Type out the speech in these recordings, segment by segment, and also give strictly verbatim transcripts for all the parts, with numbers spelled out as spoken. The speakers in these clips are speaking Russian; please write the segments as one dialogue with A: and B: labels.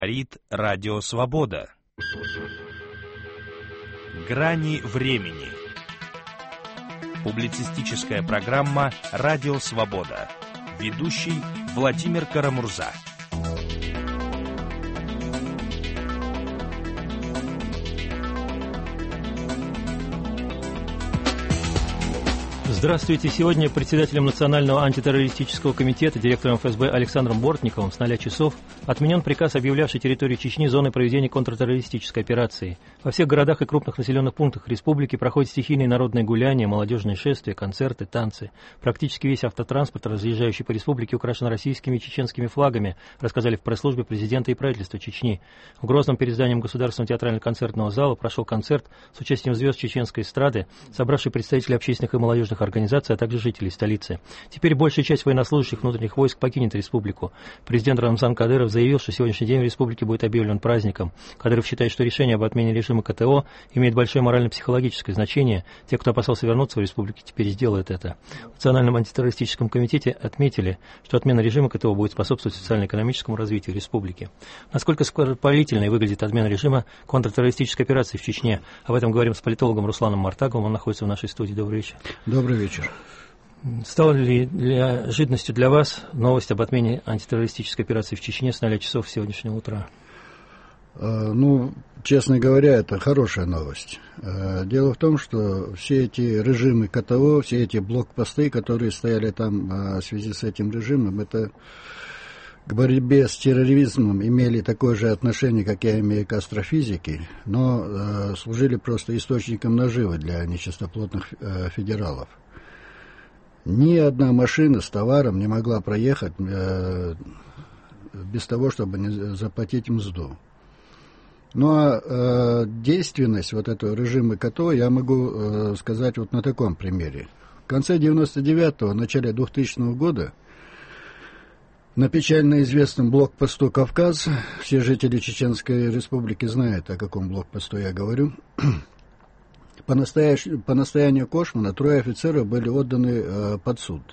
A: Говорит Радио Свобода. Грани времени. Публицистическая программа «Радио Свобода». Ведущий Владимир Карамурза.
B: Здравствуйте. Сегодня председателем Национального антитеррористического комитета, директором эф эс бэ Александром Бортниковым с ноля часов отменен приказ, объявлявший территорию Чечни зоной проведения контртеррористической операции. Во всех городах и крупных населенных пунктах республики проходят стихийные народные гуляния, молодежные шествия, концерты, танцы. Практически весь автотранспорт, разъезжающий по республике, украшен российскими и чеченскими флагами, рассказали в пресс-службе президента и правительства Чечни. В Грозном перед зданием Государственного театрально-концертного зала прошел концерт с участием звезд чеченской эстрады, собравший представителей общественных и молодежных организаций, а также жителей столицы. Теперь большая часть военнослужащих внутренних войск покинет республику. Президент Рамзан Кадыров заявил, что сегодняшний день в республике будет объявлен праздником. Кадыров считает, что решение об отмене режима ка тэ о имеет большое морально-психологическое значение. Те, кто опасался вернуться в республику, теперь сделают это. В Национальном антитеррористическом комитете отметили, что отмена режима ка тэ о будет способствовать социально-экономическому развитию республики. Насколько скоропалительной выглядит отмена режима контртеррористической операции в Чечне? Об этом говорим с политологом Русланом Мартаговым. Он находится в нашей студии. Добрый вечер.
C: Добрый вечер.
B: Стала ли неожиданностью для вас новость об отмене антитеррористической операции в Чечне с ноля часов сегодняшнего утра?
C: Ну, честно говоря, это хорошая новость. Дело в том, что все эти режимы ка тэ о, все эти блокпосты, которые стояли там в связи с этим режимом, это к борьбе с терроризмом имели такое же отношение, как я имею к астрофизике, но служили просто источником наживы для нечистоплотных федералов. Ни одна машина с товаром не могла проехать э, без того, чтобы не заплатить мзду. Ну а э, действенность вот этого режима ка тэ о я могу э, сказать вот на таком примере. В конце девяносто девятого, начале двухтысячного года на печально известном блокпосту «Кавказ», все жители Чеченской Республики знают, о каком блокпосту я говорю, По, настоящ... по настоянию Кошмана трое офицеров были отданы э, под суд.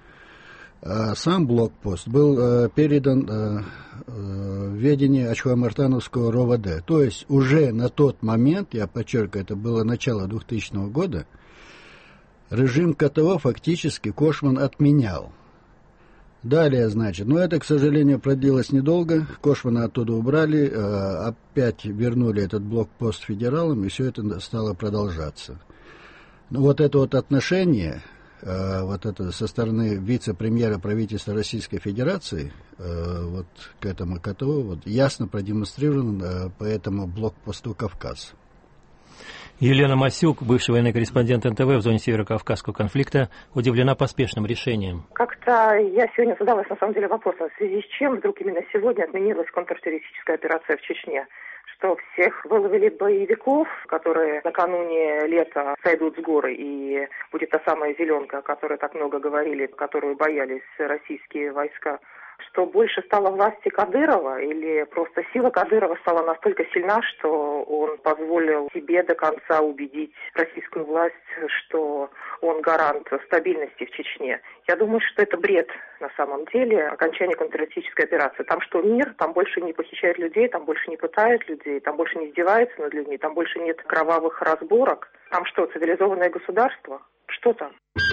C: А сам блокпост был э, передан э, э, в ведение Ачхуамартановского эр о вэ дэ. То есть уже на тот момент, я подчеркиваю, это было начало двухтысячного года, режим ка тэ о фактически Кошман отменял. Далее, значит, но это, к сожалению, продлилось недолго. Кошмана оттуда убрали, э, опять вернули этот блокпост федералам, и все это стало продолжаться. Но вот это вот отношение, э, вот это со стороны вице-премьера правительства Российской Федерации, э, вот к этому ка тэ о, вот, ясно продемонстрировано э, по этому блокпосту «Кавказ».
B: Елена Масюк, бывший военный корреспондент эн тэ вэ в зоне северо-кавказского конфликта, удивлена поспешным решением.
D: Как-то я сегодня задалась на самом деле вопросом, в связи с чем вдруг именно сегодня отменилась контртеррористическая операция в Чечне. Что всех выловили боевиков, которые накануне лета сойдут с горы, и будет та самая зеленка, о которой так много говорили, которую боялись российские войска. Что больше стало власти Кадырова, или просто сила Кадырова стала настолько сильна, что он позволил себе до конца убедить российскую власть, что он гарант стабильности в Чечне. Я думаю, что это бред на самом деле, окончание контртеррористической операции. Там что, мир, там больше не похищают людей, там больше не пытают людей, там больше не издеваются над людьми, там больше нет кровавых разборок. Там что, цивилизованное государство? Что там?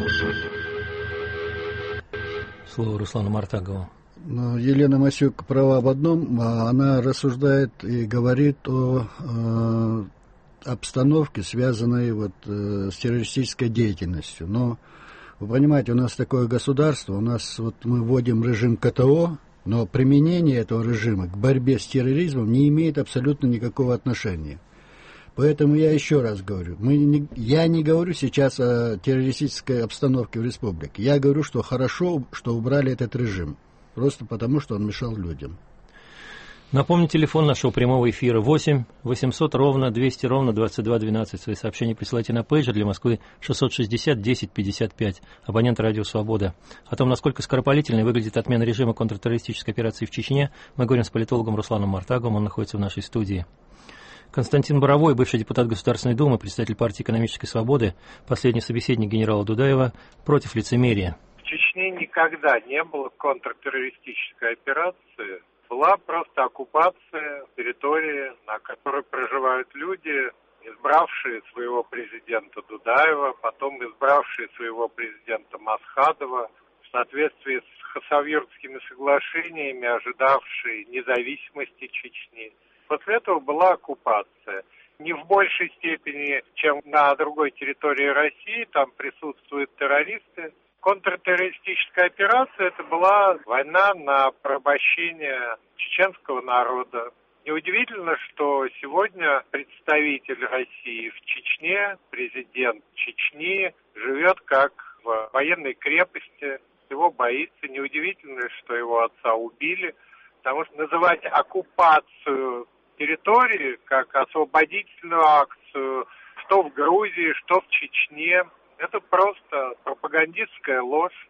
B: Слово Руслану Мартагову.
C: Но Елена Масюк права в одном, она рассуждает и говорит о э, обстановке, связанной вот, э, с террористической деятельностью. Но, вы понимаете, у нас такое государство, у нас вот мы вводим режим ка тэ о, но применение этого режима к борьбе с терроризмом не имеет абсолютно никакого отношения. Поэтому я еще раз говорю, мы не, я не говорю сейчас о террористической обстановке в республике. Я говорю, что хорошо, что убрали этот режим. Просто потому, что он мешал людям.
B: Напомню, телефон нашего прямого эфира восемь восемьсот ровно двести ровно двадцать два двенадцать. Свои сообщения присылайте на пейджер для Москвы шестьсот шестьдесят десять пятьдесят пять. Абонент Радио Свобода. О том, насколько скоропалительной выглядит отмена режима контртеррористической операции в Чечне, мы говорим с политологом Русланом Мартаговым. Он находится в нашей студии. Константин Боровой, бывший депутат Государственной Думы, председатель партии «Экономической свободы», последний собеседник генерала Дудаева, против лицемерия.
E: В Чечне никогда не было контртеррористической операции была просто оккупация территории, на которой проживают люди, избравшие своего президента Дудаева, потом избравшие своего президента Масхадова, в соответствии с Хасавюртскими соглашениями, ожидавшие независимости Чечни. После этого была оккупация. Не в большей степени, чем на другой территории России, там присутствуют террористы. Контртеррористическая операция – это была война на порабощение чеченского народа. Неудивительно, что сегодня представитель России в Чечне, президент Чечни, живет как в военной крепости, его боится. Неудивительно, что его отца убили, потому что называть оккупацию территории как освободительную акцию, что в Грузии, что в Чечне, это просто пропагандистская ложь.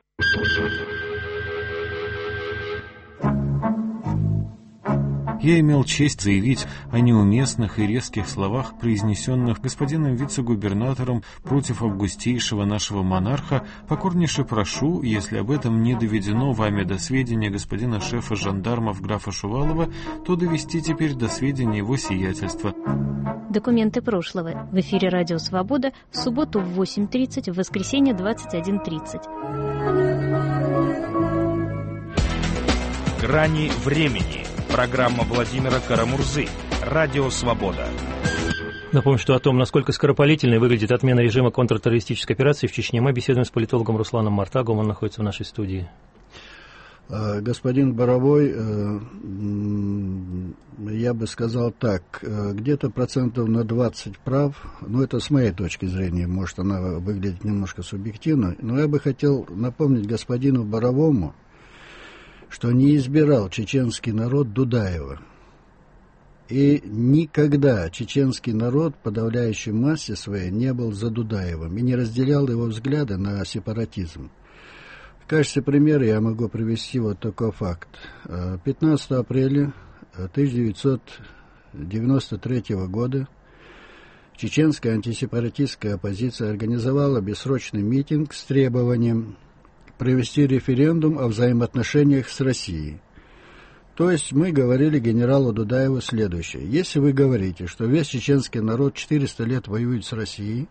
F: Я имел честь заявить о неуместных и резких словах, произнесенных господином вице-губернатором против августейшего нашего монарха. Покорнейше прошу, если об этом не доведено вами до сведения господина шефа жандармов графа Шувалова, то довести теперь до сведения его сиятельства.
G: Документы прошлого. В эфире «Радио Свобода» в субботу в восемь тридцать, в воскресенье двадцать один тридцать.
A: «Грани времени». Программа Владимира Карамурзы. Радио «Свобода».
B: Напомню, что о том, насколько скоропалительной выглядит отмена режима контртеррористической операции в Чечне, мы беседуем с политологом Русланом Мартаговым. Он находится в нашей студии.
C: Господин Боровой, я бы сказал так, где-то процентов на двадцать прав, ну это с моей точки зрения, может она выглядит немножко субъективно, но я бы хотел напомнить господину Боровому, что не избирал чеченский народ Дудаева. И никогда чеченский народ в подавляющей массе своей не был за Дудаевым и не разделял его взгляды на сепаратизм. В качестве примера я могу привести вот такой факт. пятнадцатого апреля тысяча девятьсот девяносто третьего года чеченская антисепаратистская оппозиция организовала бессрочный митинг с требованием провести референдум о взаимоотношениях с Россией. То есть мы говорили генералу Дудаеву следующее. Если вы говорите, что весь чеченский народ четыреста лет воюет с Россией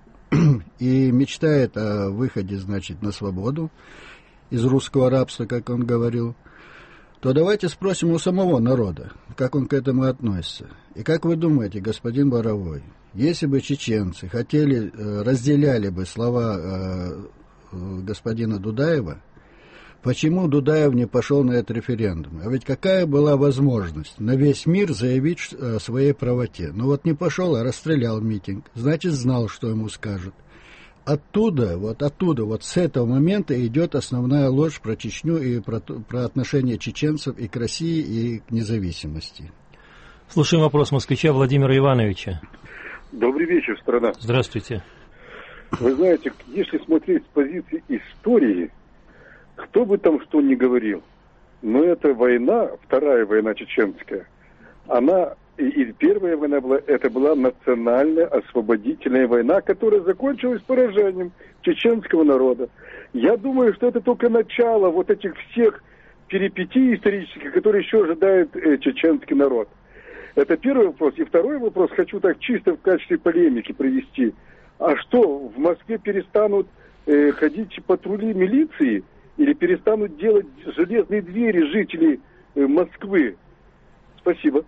C: и мечтает о выходе, значит, на свободу из русского рабства, как он говорил, то давайте спросим у самого народа, как он к этому относится. И как вы думаете, господин Боровой, если бы чеченцы хотели, разделяли бы слова господина Дудаева, почему Дудаев не пошел на этот референдум? А ведь какая была возможность на весь мир заявить о своей правоте? Ну вот не пошел, а расстрелял митинг. Значит, знал, что ему скажут. Оттуда, вот оттуда, вот с этого момента идет основная ложь про Чечню и про, про отношение чеченцев и к России, и к независимости.
B: Слушаем вопрос москвича Владимира Ивановича.
H: Добрый вечер, страна.
B: Здравствуйте.
H: Вы знаете, если смотреть с позиции истории, кто бы там что ни говорил, но эта война, вторая война чеченская, она, и, и первая война была, это была национальная освободительная война, которая закончилась поражением чеченского народа. Я думаю, что это только начало вот этих всех перипетий исторических, которые еще ожидает э, чеченский народ. Это первый вопрос. И второй вопрос хочу так чисто в качестве полемики привести. А что, в Москве перестанут э, ходить патрули милиции или перестанут делать железные двери жители э, Москвы? Спасибо.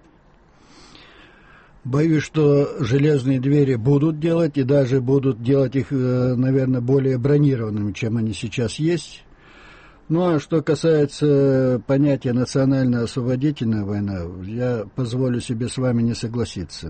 C: Боюсь, что железные двери будут делать, и даже будут делать их, наверное, более бронированными, чем они сейчас есть. Ну, а что касается понятия национально-освободительная война, я позволю себе с вами не согласиться.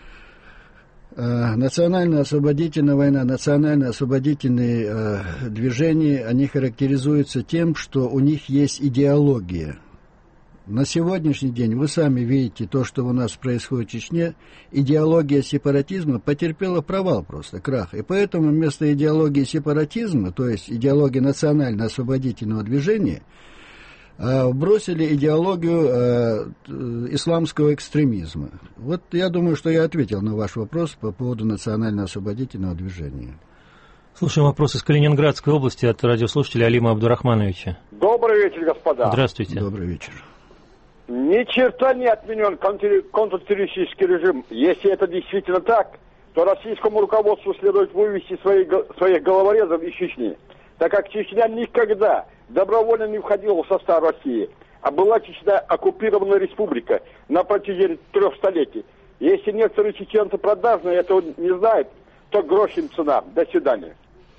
C: Национально-освободительная война, национально-освободительные э, движения, они характеризуются тем, что у них есть идеология. На сегодняшний день, вы сами видите то, что у нас происходит в Чечне, идеология сепаратизма потерпела провал просто, крах. И поэтому вместо идеологии сепаратизма, то есть идеологии национально-освободительного движения, бросили идеологию э, исламского экстремизма. Вот я думаю, что я ответил на ваш вопрос по поводу национально-освободительного движения.
B: Слушаем вопрос из Калининградской области от радиослушателя Алима Абдурахмановича.
I: Добрый вечер, господа.
B: Здравствуйте.
C: Добрый вечер.
I: Ни черта не отменен контртеррористический режим. Если это действительно так, то российскому руководству следует вывести своих, своих головорезов из Чечни, так как Чечня никогда добровольно не входила в состав России, а была Чечня оккупированная республика на протяжении трех столетий. Если некоторые чеченцы продажные этого не знают, то грош им цена. До свидания.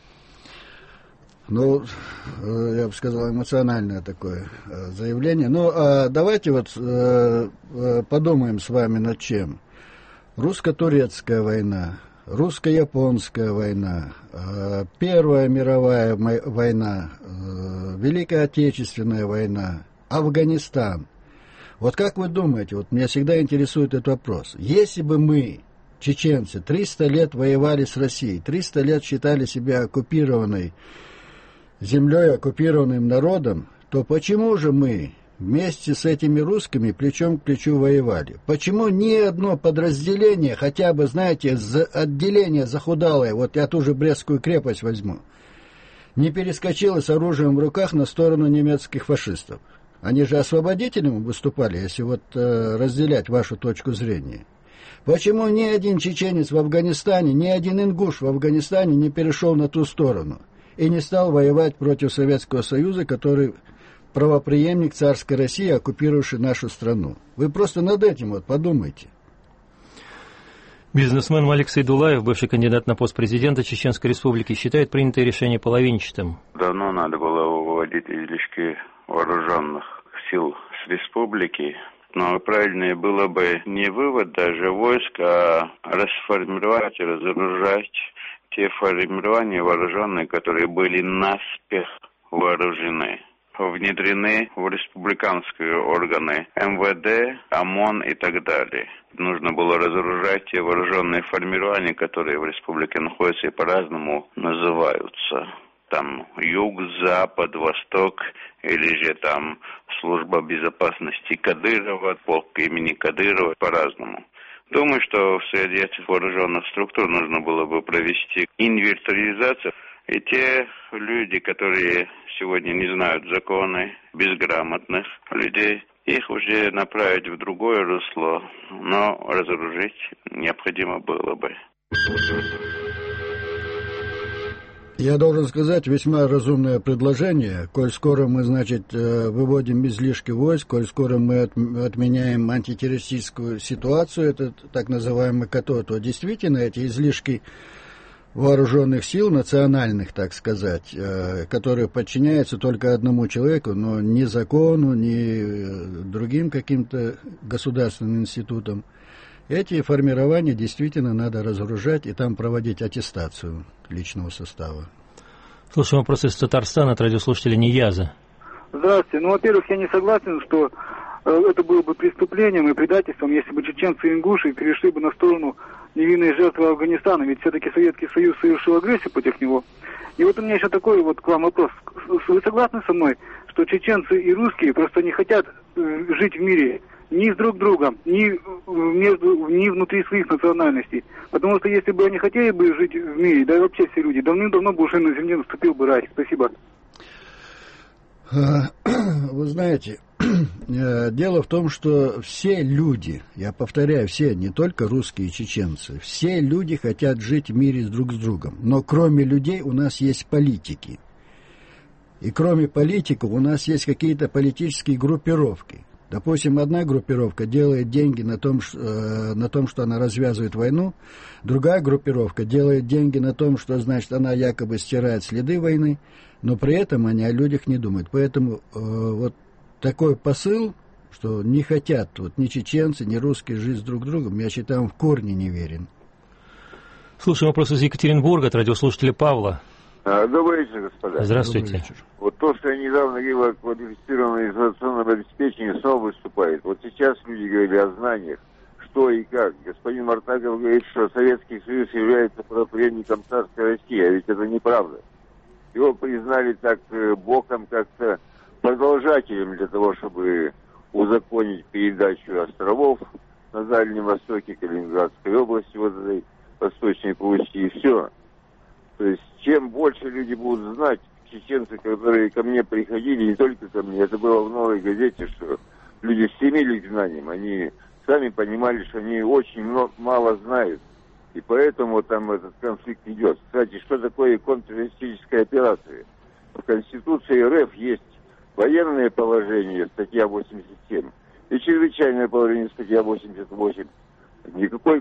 C: Ну, я бы сказал, эмоциональное такое заявление. Ну, а давайте вот подумаем с вами над чем. Русско-турецкая война, русско-японская война, Первая мировая война, Великая Отечественная война, Афганистан. Вот как вы думаете, вот меня всегда интересует этот вопрос. Если бы мы, чеченцы, триста лет воевали с Россией, триста лет считали себя оккупированной землей, оккупированным народом, то почему же мы вместе с этими русскими плечом к плечу воевали? Почему ни одно подразделение, хотя бы, знаете, отделение захудалое, вот я ту же Брестскую крепость возьму, не перескочило с оружием в руках на сторону немецких фашистов? Они же освободителями выступали, если вот э, разделять вашу точку зрения. Почему ни один чеченец в Афганистане, ни один ингуш в Афганистане не перешел на ту сторону и не стал воевать против Советского Союза, который правопреемник царской России, оккупировавший нашу страну? Вы просто над этим вот подумайте.
B: Бизнесмен Малик Сайдуллаев, бывший кандидат на пост президента Чеченской Республики, считает принятое решение половинчатым.
J: Давно надо было выводить излишки вооруженных сил с республики, но правильнее было бы не вывод даже войск, а расформировать и разоружать те формирования вооруженные, которые были наспех вооружены, внедрены в республиканские органы эм вэ дэ, ОМОН и так далее. Нужно было разоружать те вооруженные формирования, которые в республике находятся и по-разному называются. Там юг, запад, восток, или же там служба безопасности Кадырова, полк имени Кадырова, по-разному. Думаю, что среди этих вооруженных структур нужно было бы провести инвентаризацию. И те люди, которые сегодня не знают законы, безграмотных людей, их уже направить в другое русло, но разоружить необходимо было бы.
C: Я должен сказать, весьма разумное предложение. Коль скоро мы, значит, выводим излишки войск, коль скоро мы отменяем антитеррористическую ситуацию, это так называемый КАТО, то действительно эти излишки вооруженных сил, национальных, так сказать, которые подчиняются только одному человеку, но ни закону, ни другим каким-то государственным институтам, эти формирования действительно надо разоружать и там проводить аттестацию личного состава.
B: Слушаем вопрос из Татарстана от радиослушателя Нияза.
K: Здравствуйте. Ну, во-первых, я не согласен, что э, это было бы преступлением и предательством, если бы чеченцы и ингуши перешли бы на сторону невинной жертвы Афганистана, ведь все-таки Советский Союз совершил агрессию против него. И вот у меня еще такой вот к вам вопрос. Вы согласны со мной, что чеченцы и русские просто не хотят э, жить в мире ни с друг другом, ни, между, ни внутри своих национальностей? Потому что если бы они хотели бы жить в мире, да и вообще все люди, давным-давно бы уже на земле наступил бы рай. Спасибо.
C: Вы знаете, дело в том, что все люди, я повторяю, все, не только русские и чеченцы, все люди хотят жить в мире друг с другом. Но кроме людей у нас есть политики. И кроме политиков у нас есть какие-то политические группировки. Допустим, одна группировка делает деньги на том, на том, что она развязывает войну, другая группировка делает деньги на том, что, значит, она якобы стирает следы войны, но при этом они о людях не думают. Поэтому э, вот такой посыл, что не хотят вот, ни чеченцы, ни русские жить друг с другом, я считаю, он в корне неверен.
B: Слушаем вопрос из Екатеринбурга от радиослушателя Павла.
L: Добрый вечер, господа.
B: Здравствуйте.
L: Добрый вечер. Вот то, что я недавно говорил о квалифицированном информационном обеспечении, снова выступает. Вот сейчас люди говорили о знаниях, что и как. Господин Мартаков говорит, что Советский Союз является правопреемником царской России, а ведь это неправда. Его признали так боком как-то продолжателем для того, чтобы узаконить передачу островов на Дальнем Востоке, Калининградской области, вот этой Восточной Пруссии, и все. То есть, чем больше люди будут знать, чеченцы, которые ко мне приходили, не только ко мне, это было в «Новой газете», что люди стремились к знаниям, они сами понимали, что они очень много, мало знают. И поэтому там этот конфликт идет. Кстати, что такое контртеррористическая операция? В Конституции РФ есть военное положение, статья восемьдесят семь, и чрезвычайное положение, статья восемьдесят восемь. Никакой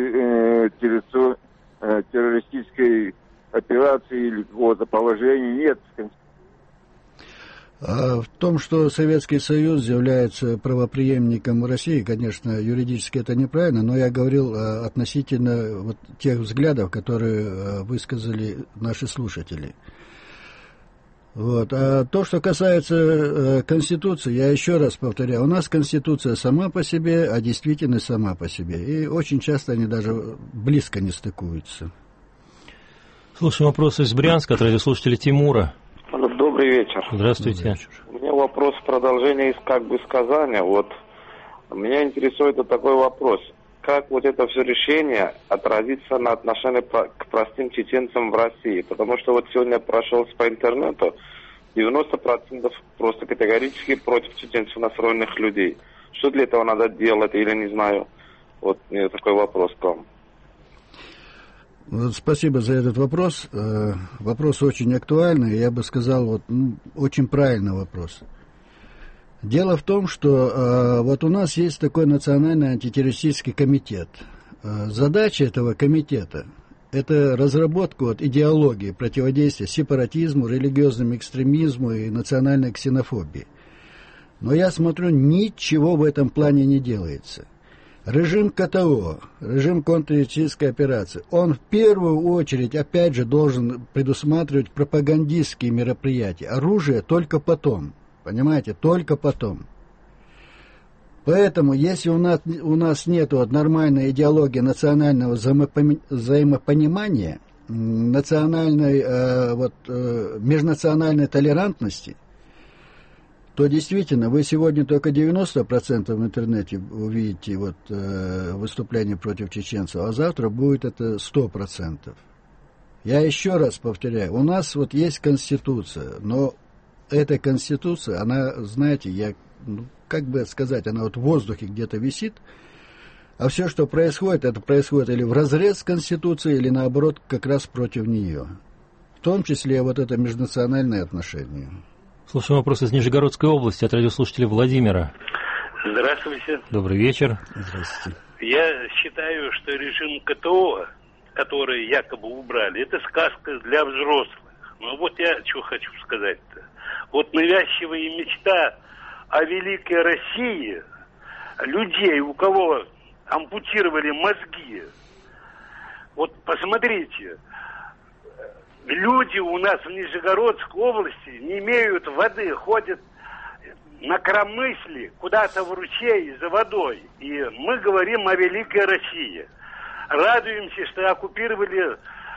L: контртеррористической операции или какого-то положения нет в Конституции.
C: В том, что Советский Союз является правопреемником России, конечно, юридически это неправильно, но я говорил относительно вот тех взглядов, которые высказали наши слушатели. Вот. А то, что касается Конституции, я еще раз повторяю, у нас Конституция сама по себе, а действительность сама по себе. И очень часто они даже близко не стыкуются.
B: Слушаем вопросы из Брянска от радиослушателя Тимура.
M: Добрый вечер.
B: Здравствуйте.
M: Добрый вечер. У меня вопрос в продолжение из как бы сказания. Вот меня интересует вот такой вопрос. Как вот это все решение отразится на отношении к простым чеченцам в России? Потому что вот сегодня прошелся по интернету, девяносто процентов просто категорически против чеченцев настроенных людей. Что для этого надо делать или не знаю? Вот у меня такой вопрос к вам.
C: Спасибо за этот вопрос. Вопрос очень актуальный, я бы сказал, вот, ну, очень правильный вопрос. Дело в том, что вот у нас есть такой национальный антитеррористический комитет. Задача этого комитета – это разработка вот, идеологии противодействия сепаратизму, религиозному экстремизму и национальной ксенофобии. Но я смотрю, ничего в этом плане не делается. Режим КТО, режим контртеррористической операции, он в первую очередь, опять же, должен предусматривать пропагандистские мероприятия. Оружие только потом, понимаете, только потом. Поэтому, если у нас, у нас нет вот нормальной идеологии национального взаимопонимания, национальной, э, вот, э, межнациональной толерантности, то действительно вы сегодня только девяносто процентов в интернете увидите вот, э, выступления против чеченцев, а завтра будет это сто процентов. Я еще раз повторяю, у нас вот есть Конституция, но эта Конституция, она, знаете, я, ну, как бы сказать, она вот в воздухе где-то висит, а все, что происходит, это происходит или вразрез с Конституцией, или наоборот, как раз против нее. В том числе вот это межнациональные отношения.
B: Слушаем вопрос из Нижегородской области от радиослушателя Владимира.
N: Здравствуйте.
B: Добрый вечер.
C: Здравствуйте.
N: Я считаю, что режим КТО, который якобы убрали, это сказка для взрослых. Но вот я что хочу сказать-то. Вот навязчивая мечта о великой России, людей, у кого ампутировали мозги. Вот посмотрите, люди у нас в Нижегородской области не имеют воды, ходят на коромысли куда-то в ручей за водой. И мы говорим о великой России. Радуемся, что оккупировали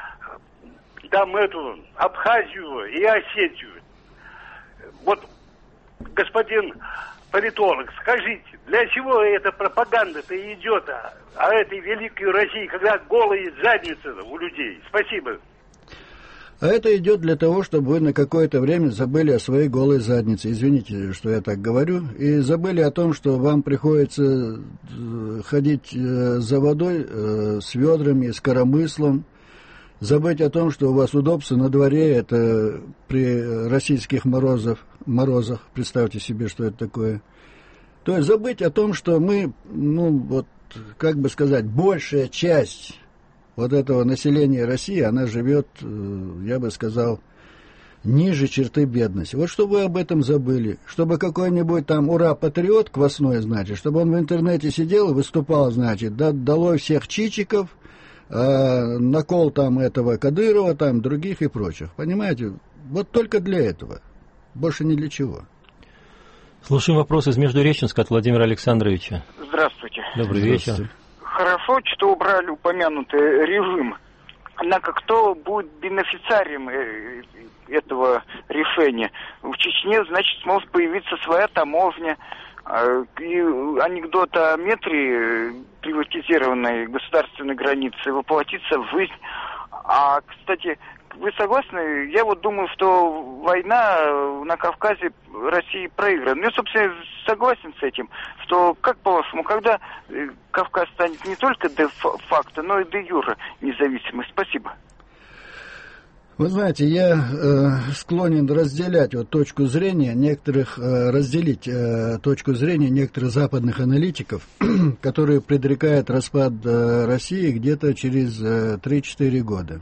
N: там эту Абхазию и Осетию. Вот, господин политолог, скажите, для чего эта пропаганда-то идет о, о этой великой России, когда голые задницы у людей? Спасибо.
C: А это идет для того, чтобы вы на какое-то время забыли о своей голой заднице. Извините, что я так говорю. И забыли о том, что вам приходится ходить за водой с ведрами, с коромыслом. Забыть о том, что у вас удобство на дворе, это при российских морозах, морозах. Представьте себе, что это такое. То есть забыть о том, что мы, ну вот, как бы сказать, большая часть вот этого населения России, она живет, я бы сказал, ниже черты бедности. Вот чтобы вы об этом забыли, чтобы какой-нибудь там ура-патриот квасной, значит, чтобы он в интернете сидел и выступал, значит, да, долой всех чичиков, э, накол там этого Кадырова, там других и прочих. Понимаете? Вот только для этого. Больше ни для чего.
B: Слушаем вопрос из Междуреченска от Владимира Александровича.
O: Здравствуйте.
B: Добрый вечер.
O: Хорошо, что убрали упомянутый режим. Однако кто будет бенефициарием этого решения? В Чечне, значит, сможет появиться своя таможня. И анекдот о метре приватизированной государственной границы воплотится в жизнь. А, кстати, вы согласны? Я вот думаю, что война на Кавказе России проиграна. Я, собственно, согласен с этим, что, как по-вашему, когда Кавказ станет не только де-факто, но и де-юре независимым? Спасибо.
C: Вы знаете, я э, склонен разделять вот точку зрения некоторых, э, разделить э, точку зрения некоторых западных аналитиков, которые предрекают распад э, России где-то через э, три-четыре года.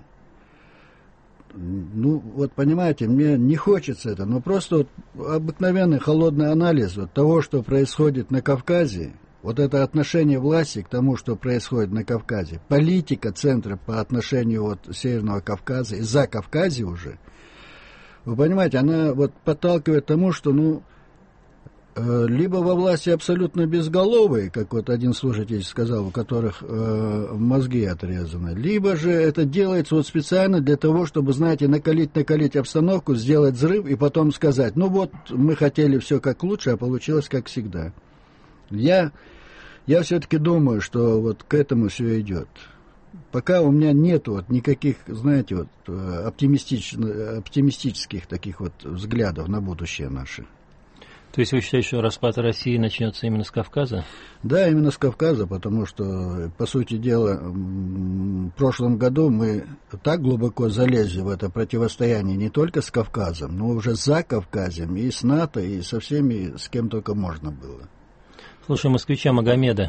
C: Ну, вот понимаете, мне не хочется это, но просто вот обыкновенный холодный анализ вот того, что происходит на Кавказе, вот это отношение власти к тому, что происходит на Кавказе, политика центра по отношению вот Северного Кавказа и за Кавказе уже, вы понимаете, она вот подталкивает к тому, что, ну, э, либо во власти абсолютно безголовые, как вот один слушатель сказал, у которых э, мозги отрезаны, либо же это делается вот специально для того, чтобы, знаете, накалить, накалить обстановку, сделать взрыв и потом сказать, ну вот, мы хотели все как лучше, а получилось как всегда. Я, я все-таки думаю, что вот к этому все идет. Пока у меня нет вот никаких, знаете, вот оптимистич, оптимистических таких вот взглядов на будущее наше.
B: То есть вы считаете, что распад России начнется именно с Кавказа? Да, именно с Кавказа, потому что, по сути дела, в прошлом году мы так глубоко залезли в это противостояние не только с Кавказом, но уже за Кавказем, и с НАТО, и со всеми, с кем только можно было. Слушаем москвича Магомеда.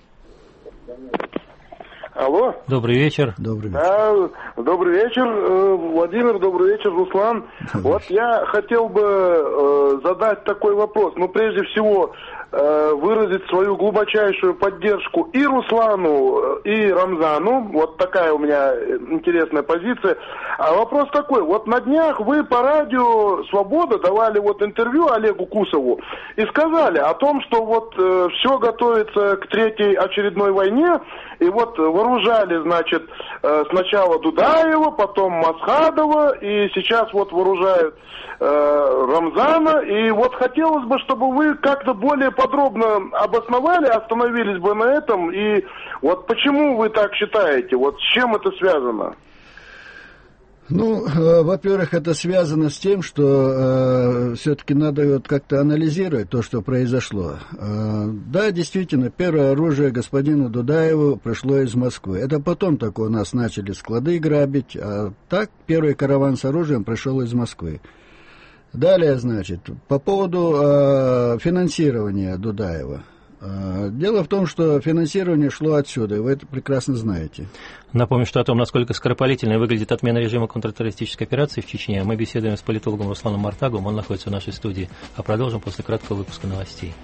P: Алло.
B: Добрый вечер.
P: Добрый вечер. Да, добрый вечер, Владимир, добрый вечер, Руслан. Добрый вот вечер. Я хотел бы э, задать такой вопрос. Ну, прежде всего, э, выразить свою глубочайшую поддержку и Руслану, и Рамзану. Вот такая у меня интересная позиция. А вопрос такой. Вот на днях вы по радио «Свобода» давали вот интервью Олегу Кусову и сказали о том, что вот э, все готовится к третьей очередной войне, и вот вооружали, значит, э, сначала Дудаева, потом Масхадова, и сейчас вот вооружают э, Рамзана. И вот хотелось бы, чтобы вы как-то более подробно обосновали, остановились бы на этом. И вот почему вы так считаете? Вот с чем это связано?
C: Ну, э, во-первых, это связано с тем, что э, все-таки надо вот как-то анализировать то, что произошло. Э, да, действительно, первое оружие господину Дудаеву пришло из Москвы. Это потом только у нас начали склады грабить, а так первый караван с оружием пришел из Москвы. Далее, значит, по поводу э, финансирования Дудаева. Э, дело в том, что финансирование шло отсюда, и вы это прекрасно знаете.
B: Напомню, что о том, насколько скоропалительной выглядит отмена режима контртеррористической операции в Чечне, мы беседуем с политологом Русланом Мартаговым, он находится в нашей студии, а продолжим после краткого выпуска новостей.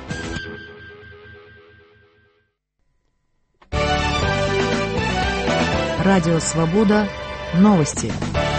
Q: Радио «Свобода». Новости.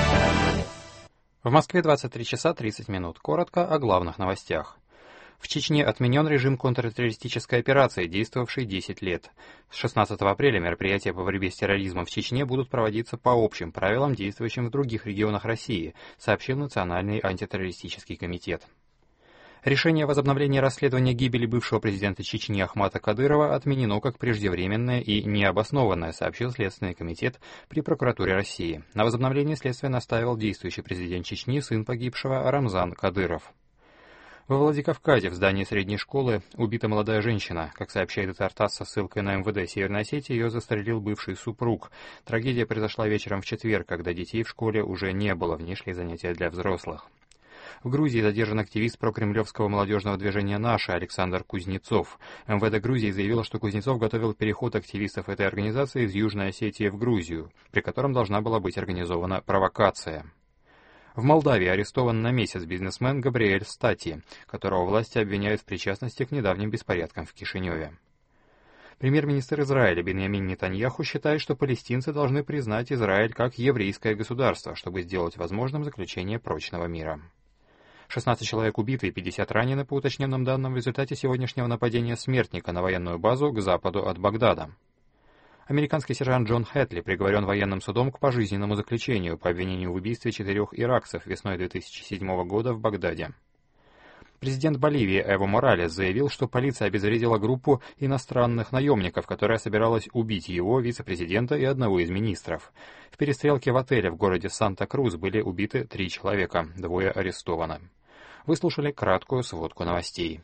R: В Москве двадцать три часа тридцать минут. Коротко о главных новостях. В Чечне отменен режим контртеррористической операции, действовавший десять лет. С шестнадцатого апреля мероприятия по борьбе с терроризмом в Чечне будут проводиться по общим правилам, действующим в других регионах России, сообщил Национальный антитеррористический комитет. Решение о возобновлении расследования гибели бывшего президента Чечни Ахмата Кадырова отменено как преждевременное и необоснованное, сообщил Следственный комитет при прокуратуре России. На возобновлении следствия настаивал действующий президент Чечни, сын погибшего Рамзан Кадыров. Во Владикавказе в здании средней школы убита молодая женщина. Как сообщает ТАРТАСС со ссылкой на эм вэ дэ Северной Осетии, ее застрелил бывший супруг. Трагедия произошла вечером в четверг, когда детей в школе уже не было, в ней шли занятия для взрослых. В Грузии задержан активист прокремлевского молодежного движения «Наша» Александр Кузнецов. эм вэ дэ Грузии заявило, что Кузнецов готовил переход активистов этой организации из Южной Осетии в Грузию, при котором должна была быть организована провокация. В Молдавии арестован на месяц бизнесмен Габриэль Стати, которого власти обвиняют в причастности к недавним беспорядкам в Кишиневе. Премьер-министр Израиля Биньямин Нетаньяху считает, что палестинцы должны признать Израиль как еврейское государство, чтобы сделать возможным заключение прочного мира. шестнадцать человек убиты и пятьдесят ранены, по уточненным данным, в результате сегодняшнего нападения смертника на военную базу к западу от Багдада. Американский сержант Джон Хэтли приговорен военным судом к пожизненному заключению по обвинению в убийстве четырех иракцев весной две тысячи седьмого года в Багдаде. Президент Боливии Эво Моралес заявил, что полиция обезвредила группу иностранных наемников, которая собиралась убить его, вице-президента и одного из министров. В перестрелке в отеле в городе Санта-Крус были убиты три человека, двое арестованы. Вы слушали краткую сводку новостей.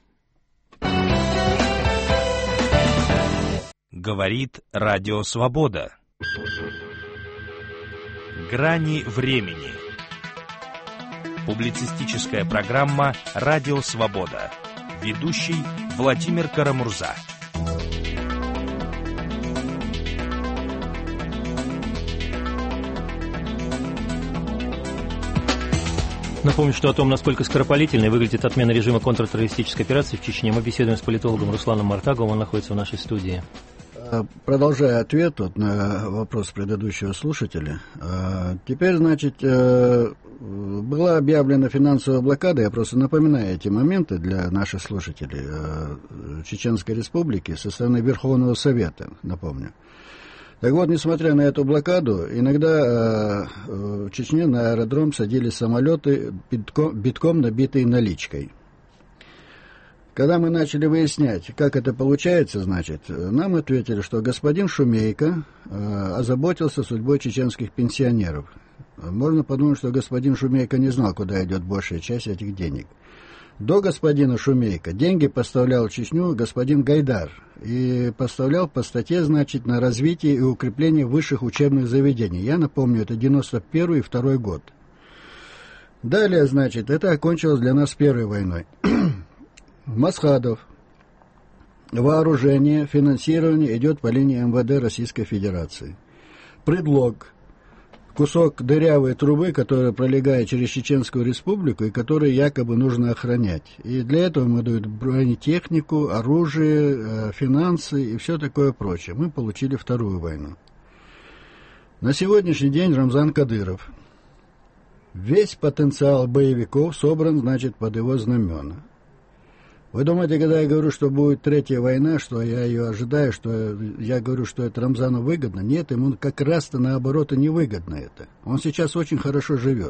A: Говорит Радио Свобода. Грани времени. Публицистическая программа «Радио Свобода». Ведущий Владимир Карамурза.
B: Напомню, что о том, насколько скоропалительной выглядит отмена режима контртеррористической операции в Чечне, мы беседуем с политологом Русланом Мартаговым, он находится в нашей студии.
C: Продолжая ответ вот на вопрос предыдущего слушателя, теперь, значит, была объявлена финансовая блокада, я просто напоминаю эти моменты для наших слушателей, Чеченской Республики со стороны Верховного Совета, напомню. Так вот, несмотря на эту блокаду, иногда в Чечне на аэродром садились самолеты, битком, битком набитые наличкой. Когда мы начали выяснять, как это получается, значит, нам ответили, что господин Шумейко э, озаботился судьбой чеченских пенсионеров. Можно подумать, что господин Шумейко не знал, куда идет большая часть этих денег. До господина Шумейко деньги поставлял в Чечню господин Гайдар. И поставлял по статье, значит, на развитие и укрепление высших учебных заведений. Я напомню, это девяносто первый и второй год. Далее, значит, это окончилось для нас Первой войной. Масхадов. Вооружение, финансирование идет по линии эм вэ дэ Российской Федерации. Предлог. Кусок дырявой трубы, которая пролегает через Чеченскую Республику и которую якобы нужно охранять. И для этого мы дают бронетехнику, оружие, финансы и все такое прочее. Мы получили Вторую войну. На сегодняшний день Рамзан Кадыров. Весь потенциал боевиков собран, значит, под его знамена. Вы думаете, когда я говорю, что будет Третья война, что я ее ожидаю, что я говорю, что это Рамзану выгодно? Нет, ему как раз-то наоборот и невыгодно это. Он сейчас очень хорошо живет.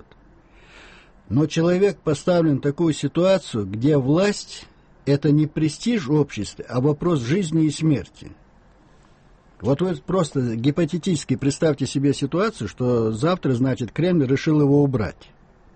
C: Но человек поставлен в такую ситуацию, где власть – это не престиж общества, а вопрос жизни и смерти. Вот вы просто гипотетически представьте себе ситуацию, что завтра, значит, Кремль решил его убрать.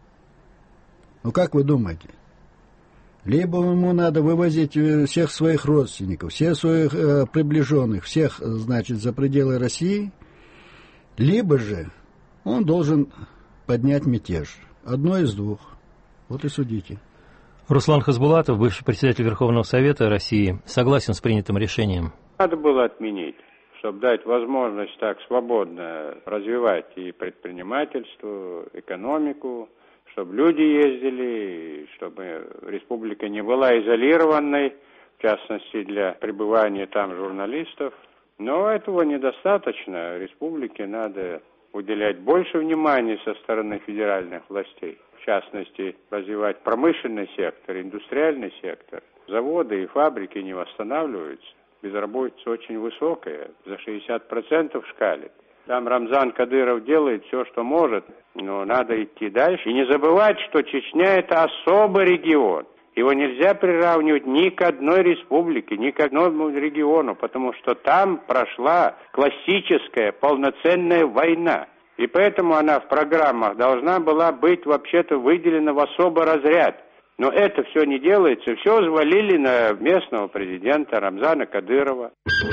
C: Ну, как вы думаете? Либо ему надо вывозить всех своих родственников, всех своих э, приближенных, всех, значит, за пределы России, либо же он должен поднять мятеж. Одно из двух. Вот и судите.
B: Руслан Хасбулатов, бывший председатель Верховного Совета России, согласен с принятым решением.
E: Надо было отменить, чтобы дать возможность так свободно развивать и предпринимательство, экономику, чтобы люди ездили, чтобы республика не была изолированной, в частности для пребывания там журналистов. Но этого недостаточно. Республике надо уделять больше внимания со стороны федеральных властей. В частности, развивать промышленный сектор, индустриальный сектор. Заводы и фабрики не восстанавливаются. Безработица очень высокая, за шестьдесят процентов шкалит. Там Рамзан Кадыров делает все, что может, но надо идти дальше. И не забывать, что Чечня – это особый регион. Его нельзя приравнивать ни к одной республике, ни к одному региону, потому что там прошла классическая полноценная война. И поэтому она в программах должна была быть вообще-то выделена в особый разряд. Но это все не делается, все взвалили на местного президента Рамзана Кадырова.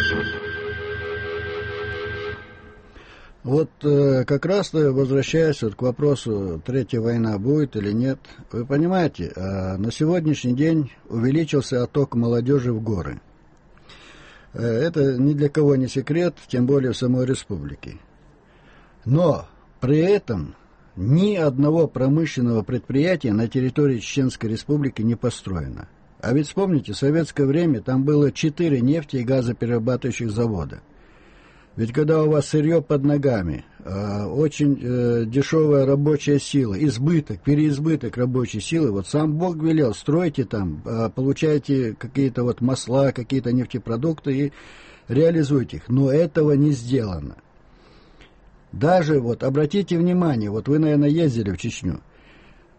C: Вот э, как раз возвращаясь вот к вопросу, Третья война будет или нет, вы понимаете, э, на сегодняшний день увеличился отток молодежи в горы. Э, это ни для кого не секрет, тем более в самой республике. Но при этом ни одного промышленного предприятия на территории Чеченской Республики не построено. А ведь вспомните, в советское время там было четыре нефти- и газоперерабатывающих завода. Ведь когда у вас сырье под ногами, э, очень э, дешевая рабочая сила, избыток, переизбыток рабочей силы, вот сам Бог велел, стройте там, э, получайте какие-то вот масла, какие-то нефтепродукты и реализуйте их. Но этого не сделано. Даже вот обратите внимание, вот вы, наверное, ездили в Чечню.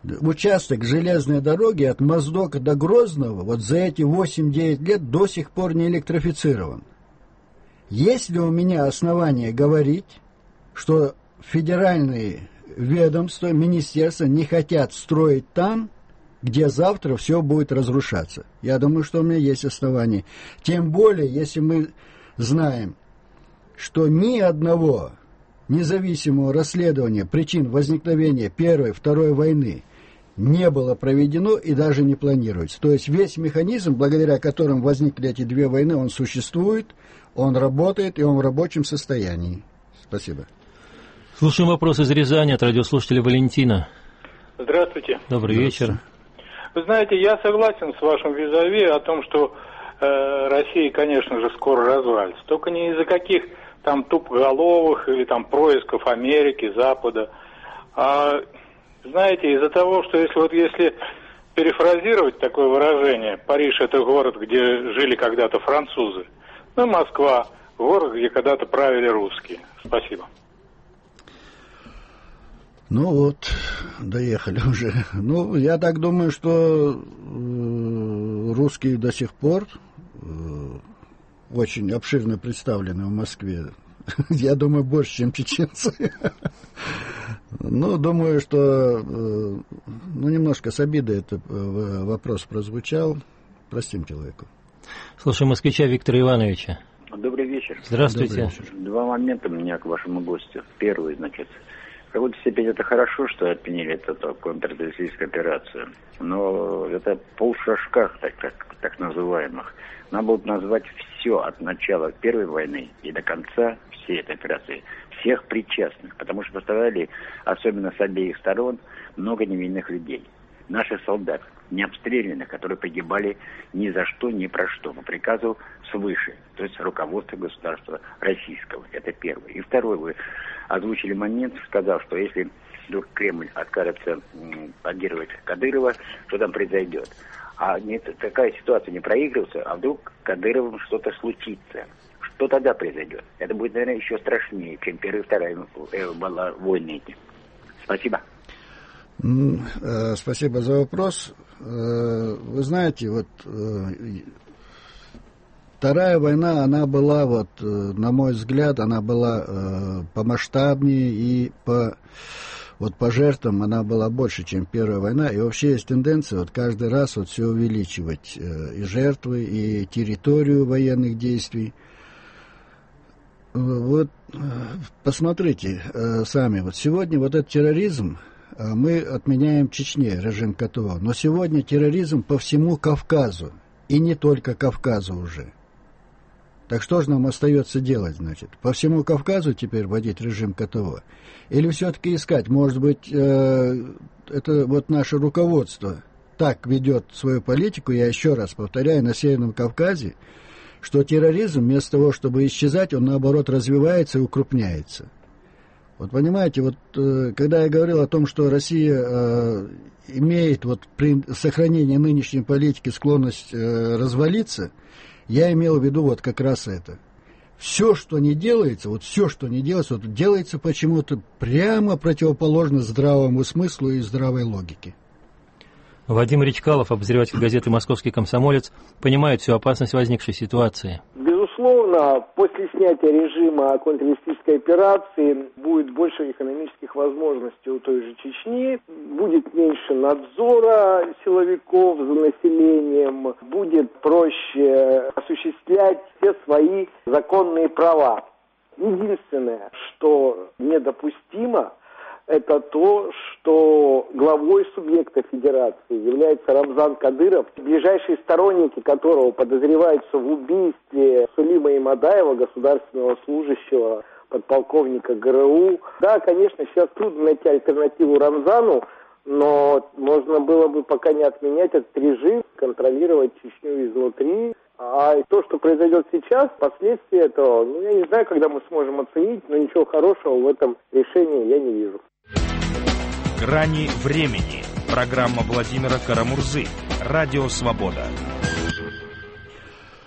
C: участок железной дороги от Моздока до Грозного вот за эти восемь-девять лет до сих пор не электрифицирован. Есть ли у меня основания говорить, что федеральные ведомства, министерства не хотят строить там, где завтра все будет разрушаться? Я думаю, что у меня есть основания. Тем более, если мы знаем, что ни одного независимого расследования причин возникновения Первой, Второй войны не было проведено и даже не планируется. То есть весь механизм, благодаря которому возникли эти две войны, он существует, он работает и он в рабочем состоянии. Спасибо.
B: Слушаем вопрос из Рязани от радиослушателя Валентина.
S: Здравствуйте.
B: Добрый вечер.
S: Вы знаете, я согласен с вашим визави о том, что э, Россия, конечно же, скоро развалится. Только не из-за каких там тупоголовых или там происков Америки, Запада. А, знаете, из-за того, что если вот если перефразировать такое выражение, Париж — это город, где жили когда-то французы, ну, Москва — город, где когда-то правили русские. Спасибо.
C: Ну вот, доехали уже. Ну, я так думаю, что э, русские до сих пор э, очень обширно представлены в Москве. Я думаю, больше, чем чеченцы. Ну, думаю, что э, ну, немножко с обидой этот вопрос прозвучал. Простим человеку.
B: Слушаем москвича Виктора Ивановича.
T: Добрый вечер.
B: Здравствуйте.
T: Добрый вечер. Два момента у меня к вашему гостю. Первый, значит, в какой-то степени это хорошо, что отменили эту, эту контртеррористическую операцию, но это полшажка, так, так, так называемых. Надо было назвать все от начала Первой войны и до конца всей этой операции, всех причастных, потому что пострадали, особенно с обеих сторон, много невинных людей. Наших солдат, не обстрелянных, которые погибали ни за что, ни про что, по приказу свыше, то есть руководство государства российского. Это первое. И второе, вы озвучили момент, сказав, что если вдруг Кремль откажется поддерживать Кадырова, что там произойдет. А нет, такая ситуация не проигрывается, а вдруг Кадыровым что-то случится. Что тогда произойдет? Это будет, наверное, еще страшнее, чем Первая и Вторая была войны эти. Спасибо.
C: Спасибо за вопрос. Вы знаете, вот Вторая война, она была, вот, на мой взгляд, она была помасштабнее и по, вот, по жертвам она была больше, чем Первая война. И вообще есть тенденция вот каждый раз вот все увеличивать и жертвы, и территорию военных действий. Вот посмотрите сами, вот сегодня вот этот терроризм, мы отменяем в Чечне режим КТО, но сегодня терроризм по всему Кавказу, и не только Кавказу уже. Так что же нам остается делать, значит? По всему Кавказу теперь вводить режим КТО? Или все-таки искать, может быть, э, это вот наше руководство так ведет свою политику, я еще раз повторяю, на Северном Кавказе, что терроризм вместо того, чтобы исчезать, он наоборот развивается и укрупняется. Вот понимаете, вот э, когда я говорил о том, что Россия э, имеет вот при сохранении нынешней политики склонность э, развалиться, я имел в виду вот как раз это. Все, что не делается, вот все, что не делается, вот делается почему-то прямо противоположно здравому смыслу и здравой логике.
B: Вадим Речкалов, обозреватель газеты «Московский комсомолец», понимает всю опасность возникшей ситуации.
U: Безусловно, после снятия режима контртеррористической операции будет больше экономических возможностей у той же Чечни, будет меньше надзора силовиков за населением, будет проще осуществлять все свои законные права. Единственное, что недопустимо, это то, что главой субъекта федерации является Рамзан Кадыров, ближайшие сторонники которого подозреваются в убийстве Сулима Имадаева, государственного служащего, подполковника ГРУ. Да, конечно, сейчас трудно найти альтернативу Рамзану, но можно было бы пока не отменять этот режим, контролировать Чечню изнутри. А то, что произойдет сейчас, последствия этого, ну, я не знаю, когда мы сможем оценить, но ничего хорошего в этом решении я не вижу.
A: «Грани времени». Программа Владимира Карамурзы. Радио «Свобода».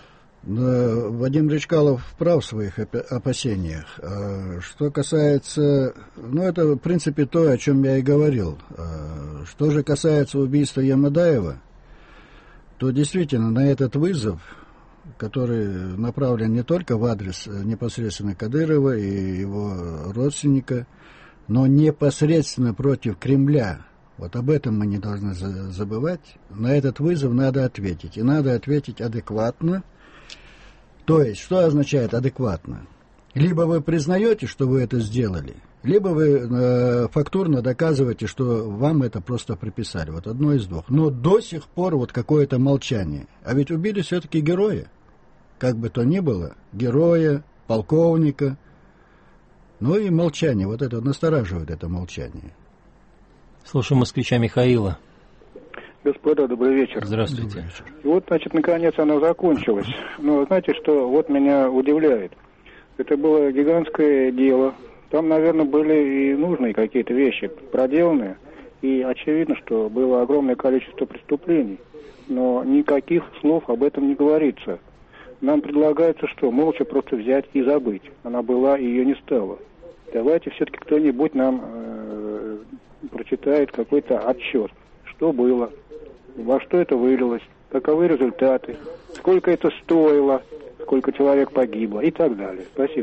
C: Вадим Речкалов прав в своих опасениях. Что касается, ну это в принципе то, о чем я и говорил. Что же касается убийства Ямадаева, то действительно на этот вызов, который направлен не только в адрес непосредственно Кадырова и его родственника, но непосредственно против Кремля, вот об этом мы не должны забывать, на этот вызов надо ответить. И надо ответить адекватно. То есть, что означает адекватно? Либо вы признаете, что вы это сделали, либо вы э, фактурно доказываете, что вам это просто приписали. Вот одно из двух. Но до сих пор вот какое-то молчание. А ведь убили все-таки героя. Как бы то ни было, героя, полковника. Ну и молчание. Вот это настораживает, это молчание.
B: Слушаем москвича Михаила.
K: Господа, добрый вечер.
B: Здравствуйте.
K: Добрый вечер. И вот, значит, наконец она закончилась. Но знаете, что вот меня удивляет? Это было гигантское дело. Там, наверное, были и нужные какие-то вещи проделаны. И очевидно, что было огромное количество преступлений. Но никаких слов об этом не говорится. Нам предлагается, что молча просто взять и забыть. Она была, и ее не стало. Давайте все-таки кто-нибудь нам э, прочитает какой-то отчет. Что было? Во что это вылилось? Каковы результаты? Сколько это стоило? Сколько человек погибло? И так далее. Спасибо.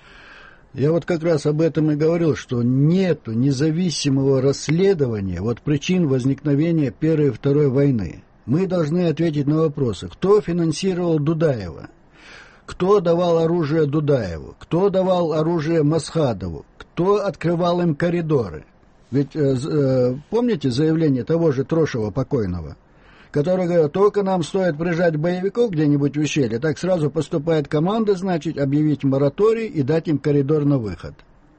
C: Я вот как раз об этом и говорил, что нету независимого расследования вот причин возникновения Первой и Второй войны. Мы должны ответить на вопросы. Кто финансировал Дудаева? Кто давал оружие Дудаеву? Кто давал оружие Масхадову? Кто открывал им коридоры? Ведь э, э, помните заявление того же Трошева покойного, который говорит, только нам стоит прижать боевиков где-нибудь в ущелье, так сразу поступает команда, значит, объявить мораторий и дать им коридор на выход.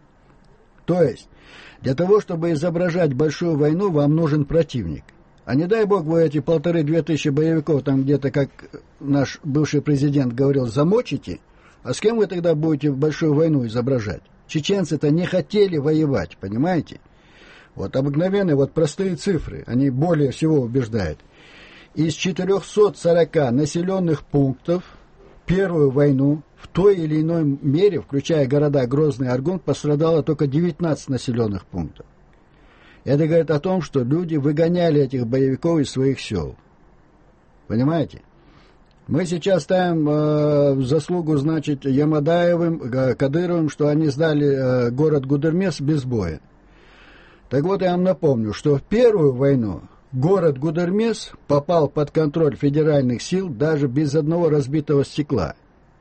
C: То есть, для того, чтобы изображать большую войну, вам нужен противник. А не дай бог вы эти полторы-две тысячи боевиков там где-то, как наш бывший президент говорил, замочите, а с кем вы тогда будете большую войну изображать? Чеченцы-то не хотели воевать, понимаете? Вот обыкновенные, вот простые цифры, они более всего убеждают. Из четырехсот сорока населенных пунктов Первую войну в той или иной мере, включая города Грозный и Аргун, пострадало только девятнадцать населенных пунктов. Это говорит о том, что люди выгоняли этих боевиков из своих сел. Понимаете? Мы сейчас ставим э, в заслугу, значит, Ямадаевым, э, Кадыровым, что они сдали э, город Гудермес без боя. Так вот, я вам напомню, что в Первую войну город Гудермес попал под контроль федеральных сил даже без одного разбитого стекла.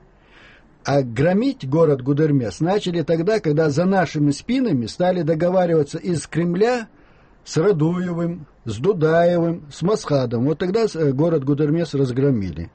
C: А громить город Гудермес начали тогда, когда за нашими спинами стали договариваться из Кремля с Радуевым, с Дудаевым, с Масхадом. Вот тогда город Гудермес разгромили.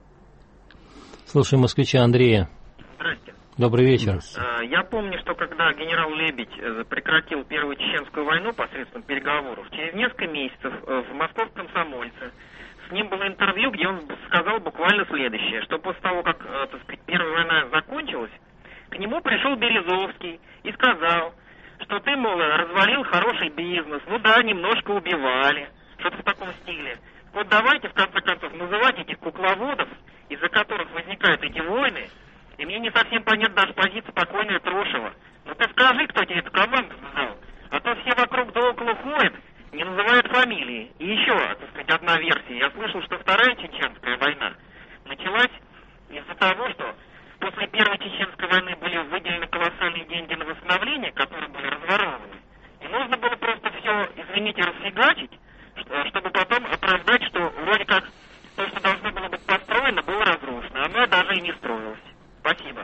B: Слушаем москвича Андрея.
D: Здравствуйте.
B: Добрый вечер.
D: Я помню, что когда генерал Лебедь прекратил Первую Чеченскую войну посредством переговоров, через несколько месяцев в московском «Комсомольце» с ним было интервью, где он сказал буквально следующее, что после того, как, так сказать, Первая война закончилась, к нему пришел Березовский и сказал, что ты, мол, развалил хороший бизнес, ну да, немножко убивали, что-то в таком стиле. Вот давайте, в конце концов, называть этих кукловодов, из-за которых возникают эти войны, и мне не совсем понятна даже позиция покойного Трошева. Ну ты скажи, кто тебе эту команду сказал, а то все вокруг да около ходят, не называют фамилии. И еще, так сказать, одна версия. Я слышал, что Вторая Чеченская война началась из-за того, что после Первой Чеченской войны были выделены колоссальные деньги на восстановление, которые были разворованы. И нужно было просто все, извините, расфигачить, чтобы потом оправдать, что вроде как то, что должно было быть построено, было разрушено. Оно даже и не строилось. Спасибо.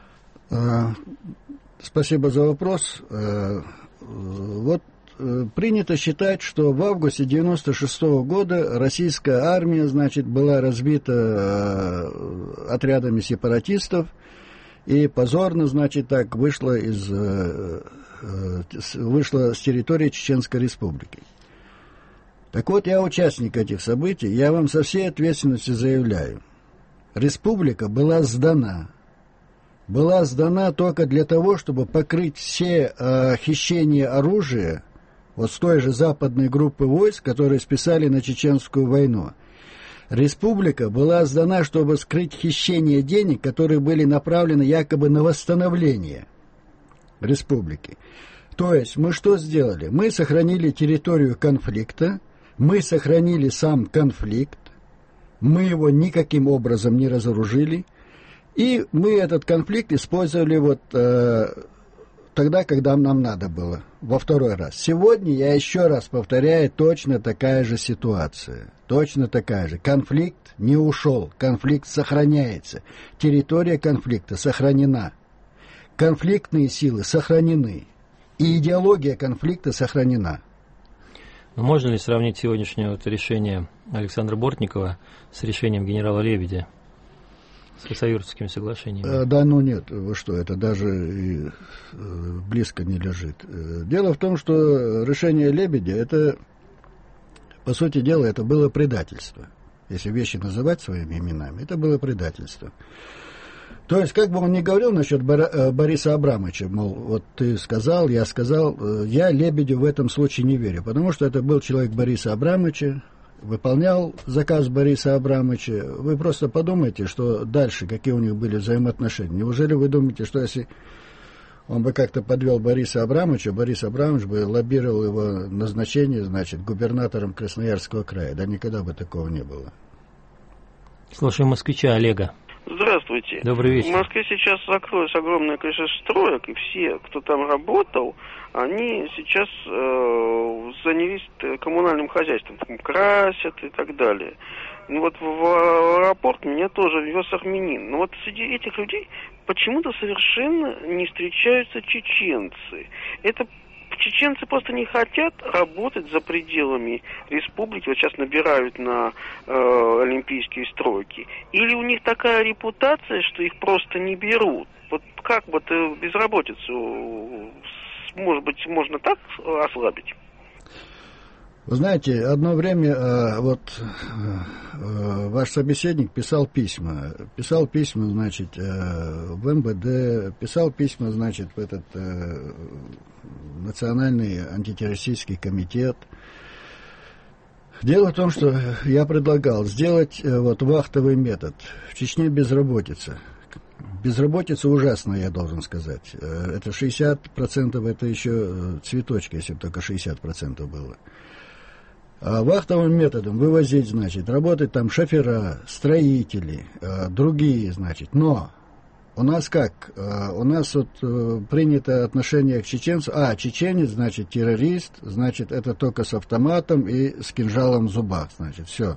C: Спасибо за вопрос. Вот принято считать, что в августе девяносто шестого года российская армия, значит, была разбита отрядами сепаратистов и позорно, значит, так вышла из вышла с территории Чеченской Республики. Так вот, я участник этих событий, я вам со всей ответственностью заявляю, республика была сдана. Была сдана только для того, чтобы покрыть все э, хищения оружия вот с той же западной группы войск, которые списали на Чеченскую войну. Республика была сдана, чтобы скрыть хищение денег, которые были направлены якобы на восстановление республики. То есть мы что сделали? Мы сохранили территорию конфликта, мы сохранили сам конфликт, мы его никаким образом не разоружили, и мы этот конфликт использовали вот э, тогда, когда нам надо было, во второй раз. Сегодня, я еще раз повторяю, точно такая же ситуация, точно такая же. Конфликт не ушел, конфликт сохраняется, территория конфликта сохранена, конфликтные силы сохранены, и идеология конфликта сохранена.
B: Но можно ли сравнить сегодняшнее вот решение Александра Бортникова с решением генерала Лебедя, с Хасавюртскими соглашениями?
C: Э, да, ну нет, вы что, это даже и, э, близко не лежит. Дело в том, что решение Лебедя, это, по сути дела, это было предательство. Если вещи называть своими именами, это было предательство. То есть, как бы он ни говорил насчет Бориса Абрамовича, мол, вот ты сказал, я сказал, я Лебедю в этом случае не верю, потому что это был человек Бориса Абрамовича, выполнял заказ Бориса Абрамовича. Вы просто подумайте, что дальше, какие у них были взаимоотношения. Неужели вы думаете, что если он бы как-то подвел Бориса Абрамовича, Борис Абрамович бы лоббировал его назначение, значит, губернатором Красноярского края? Да никогда бы такого не было.
B: Слушаем москвича Олега.
F: Здравствуйте.
B: Добрый вечер.
F: В Москве сейчас закрылось огромное количество строек, и все, кто там работал, они сейчас э, занялись коммунальным хозяйством, там, красят и так далее. Ну вот в аэропорт меня тоже вез армянин. Но вот среди этих людей почему-то совершенно не встречаются чеченцы. Это чеченцы просто не хотят работать за пределами республики, вот сейчас набирают на э, олимпийские стройки. Или у них такая репутация, что их просто не берут. Вот как бы это безработицу, может быть, можно так ослабить?
C: Вы знаете, одно время э, вот э, ваш собеседник писал письма, писал письма, значит, э, в эм бэ дэ, писал письма, значит, в этот э, Национальный антитеррористический комитет. Дело в том, что я предлагал сделать э, вот вахтовый метод. В Чечне безработица. Безработица ужасная, я должен сказать. Э, это шестьдесят процентов, это еще цветочки, если бы только шестьдесят процентов было. А вахтовым методом вывозить, значит, работать там шофера, строители, э, другие, значит. Но у нас как? Э, у нас вот э, принято отношение к чеченцу. А, чеченец, значит, террорист, значит, это только с автоматом и с кинжалом в зубах, значит, все.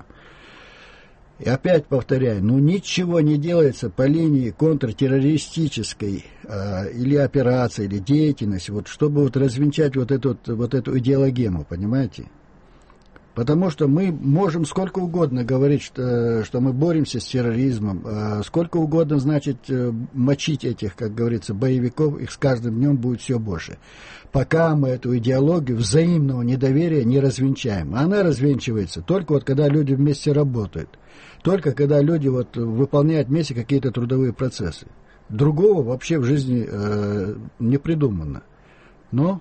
C: И опять повторяю, ну ничего не делается по линии контртеррористической э, или операции, или деятельности, вот, чтобы вот развенчать вот эту, вот эту идеологему, понимаете? Потому что мы можем сколько угодно говорить, что, что мы боремся с терроризмом, э, сколько угодно, значит, э, мочить этих, как говорится, боевиков, их с каждым днем будет все больше. Пока мы эту идеологию взаимного недоверия не развенчаем. Она развенчивается только вот когда люди вместе работают, только когда люди вот выполняют вместе какие-то трудовые процессы. Другого вообще в жизни э, не придумано. Но,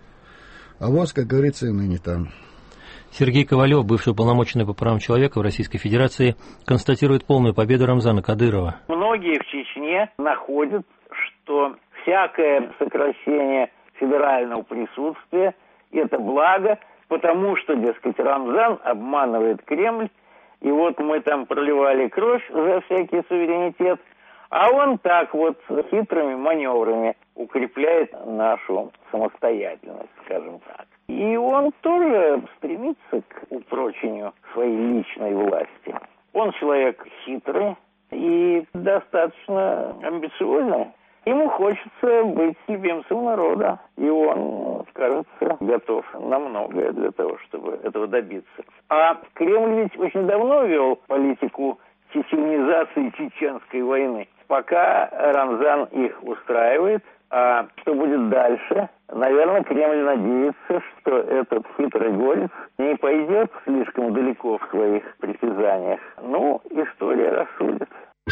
C: а вот, как говорится, и ныне там.
B: Сергей Ковалев, бывший уполномоченный по правам человека в Российской Федерации, констатирует полную победу Рамзана Кадырова.
V: Многие в Чечне находят, что всякое сокращение федерального присутствия – это благо, потому что, дескать, Рамзан обманывает Кремль, и вот мы там проливали кровь за всякий суверенитет, а он так вот хитрыми маневрами укрепляет нашу самостоятельность, скажем так. И он тоже стремится к упрочению своей личной власти. Он человек хитрый и достаточно амбициозный. Ему хочется быть любимцем народа, и он, кажется, готов на многое для того, чтобы этого добиться. А Кремль ведь очень давно вел политику чеченизации чеченской войны. Пока Рамзан их устраивает, а что будет дальше? Наверное, Кремль надеется, что этот хитрый горец не пойдет слишком далеко в своих притязаниях. Ну, история рассудит.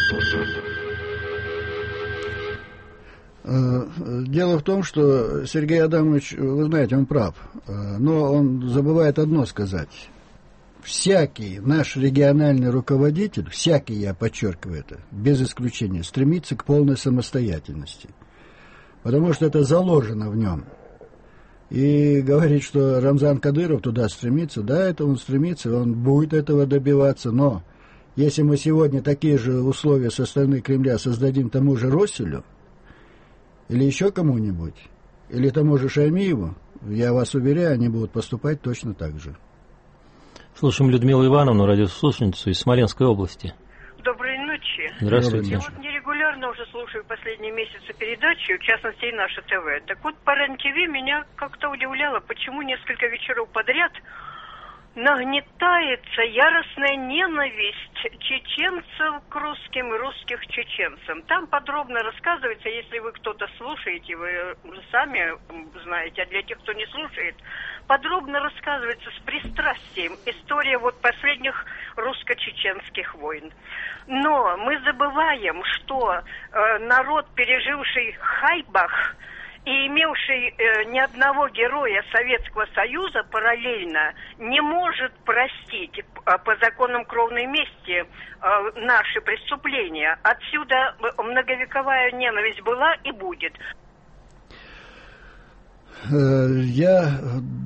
C: Дело в том, что Сергей Адамович, вы знаете, он прав, но он забывает одно сказать. В всякий наш региональный руководитель, всякий, я подчеркиваю это, без исключения, стремится к полной самостоятельности. Потому что это заложено в нем. И говорить, что Рамзан Кадыров туда стремится, да, это он стремится, он будет этого добиваться, но если мы сегодня такие же условия со стороны Кремля создадим тому же Росселю, или еще кому-нибудь, или тому же Шаймиеву, я вас уверяю, они будут поступать точно так же.
B: Слушаем Людмилу Ивановну, радиослушательницу из Смоленской области.
G: Доброй ночи.
B: Здравствуйте.
G: Я вот нерегулярно уже слушаю последние месяцы передачи, в частности и наше ТВ. Так вот, по РЕН-ТВ меня как-то удивляло, почему несколько вечеров подряд нагнетается яростная ненависть чеченцев к русским и русских к чеченцам. Там подробно рассказывается, если вы кто-то слушаете, вы сами знаете, а для тех, кто не слушает, подробно рассказывается с пристрастием история вот последних русско-чеченских войн. Но мы забываем, что э, народ, переживший Хайбах и имевший э, ни одного героя Советского Союза параллельно, не может простить э, по законам кровной мести э, наши преступления. Отсюда многовековая ненависть была и будет.
C: Я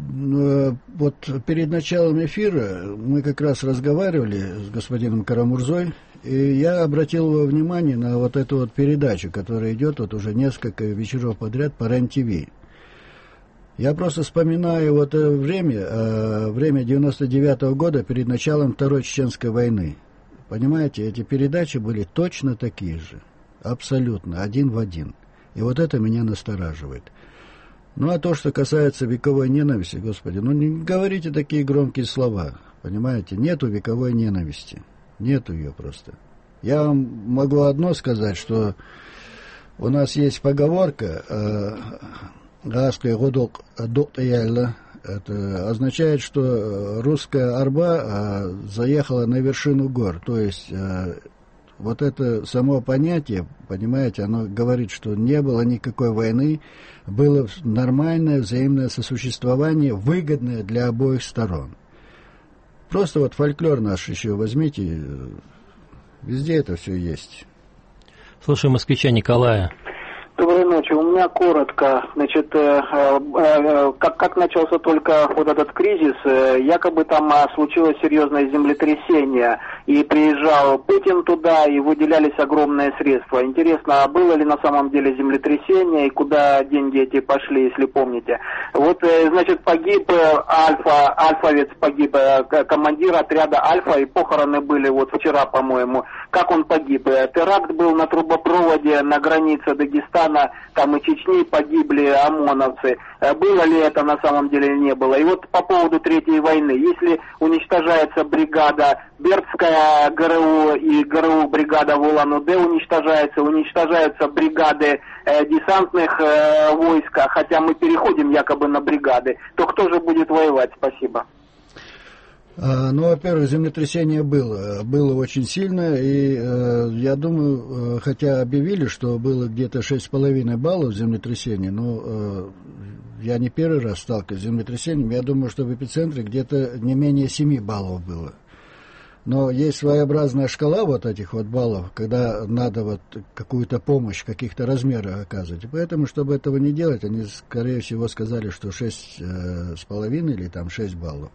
C: вот перед началом эфира мы как раз разговаривали с господином Карамурзой, и я обратил его внимание на вот эту вот передачу, которая идет вот уже несколько вечеров подряд по РЕН-ТВ. Я просто вспоминаю вот время, время девяносто девятого года, перед началом Второй Чеченской войны. Понимаете, эти передачи были точно такие же, абсолютно, один в один. И вот это меня настораживает. Ну, а то, что касается вековой ненависти, господи, ну, не говорите такие громкие слова, понимаете? Нету вековой ненависти, нету ее просто. Я вам могу одно сказать, что у нас есть поговорка «Гаская годок доктаяля». Это означает, что русская арба заехала на вершину гор, то есть... Вот это само понятие, понимаете, оно говорит, что не было никакой войны, было нормальное взаимное сосуществование, выгодное для обоих сторон. Просто вот фольклор наш еще возьмите, везде это все есть.
B: Слушаем москвича Николая.
H: Доброй ночи. У меня коротко. Значит, э, э, как, как начался только вот этот кризис, э, якобы там э, случилось серьезное землетрясение, и приезжал Путин туда, и выделялись огромные средства. Интересно, а было ли на самом деле землетрясение, и куда деньги эти пошли, если помните? Вот, э, значит, погиб э, Альфа, Альфовец погиб, э, командир отряда Альфа, и похороны были вот вчера, по-моему. Как он погиб? Теракт был на трубопроводе на границе Дагестана, там и Чечни, погибли ОМОНовцы. Было ли это на самом деле или не было? И вот по поводу Третьей войны. Если уничтожается бригада Бердская ГРУ и ГРУ бригада в Улан-Удэ уничтожается, уничтожаются бригады э, десантных э, войск, хотя мы переходим якобы на бригады, то кто же будет воевать? Спасибо.
C: Ну, во-первых, землетрясение было, было очень сильно, и э, я думаю, э, хотя объявили, что было где-то шесть с половиной баллов землетрясения, но э, я не первый раз сталкиваюсь с землетрясением, я думаю, что в эпицентре где-то не менее семи баллов было. Но есть своеобразная шкала вот этих вот баллов, когда надо вот какую-то помощь каких-то размеров оказывать. И поэтому, чтобы этого не делать, они, скорее всего, сказали, что шесть с половиной или там шесть баллов.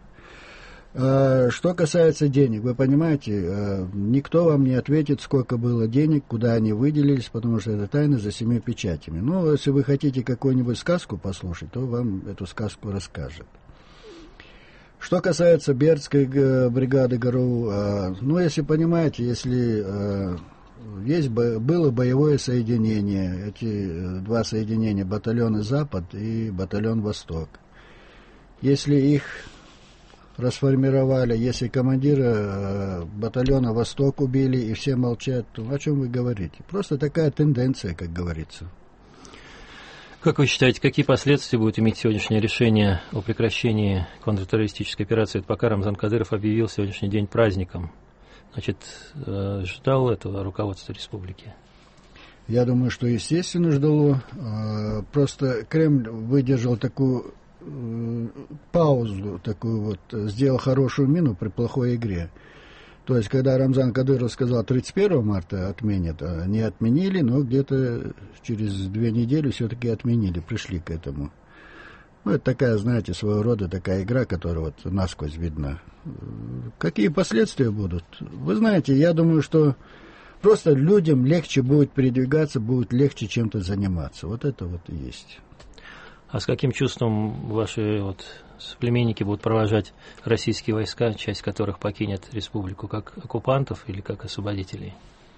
C: Что касается денег, вы понимаете, никто вам не ответит, сколько было денег, куда они выделились, потому что это тайна за семью печатями. Но если вы хотите какую-нибудь сказку послушать, то вам эту сказку расскажет. Что касается Бердской бригады ГРУ, ну, если понимаете, если есть, было боевое соединение, эти два соединения, батальон Запад и батальон Восток, если их расформировали, если командира батальона Восток убили и все молчат, то о чем вы говорите? Просто такая тенденция, как говорится.
B: Как вы считаете, какие последствия будет иметь сегодняшнее решение о прекращении контртеррористической операции? Пока Рамзан Кадыров объявил сегодняшний день праздником. Значит, ждал этого руководство республики?
C: Я думаю, что естественно ждало. Просто Кремль выдержал такую паузу такую вот, сделал хорошую мину при плохой игре. То есть, когда Рамзан Кадыров сказал тридцать первого марта отменят, а не отменили, но где-то через две недели все-таки отменили, пришли к этому. Ну, это такая, знаете, своего рода такая игра, которая вот насквозь видна. Какие последствия будут? Вы знаете, я думаю, что просто людям легче будет передвигаться, будет легче чем-то заниматься. Вот это вот и есть.
B: А с каким чувством ваши вот соплеменники будут провожать российские войска, часть которых покинет республику, как оккупантов или как освободителей?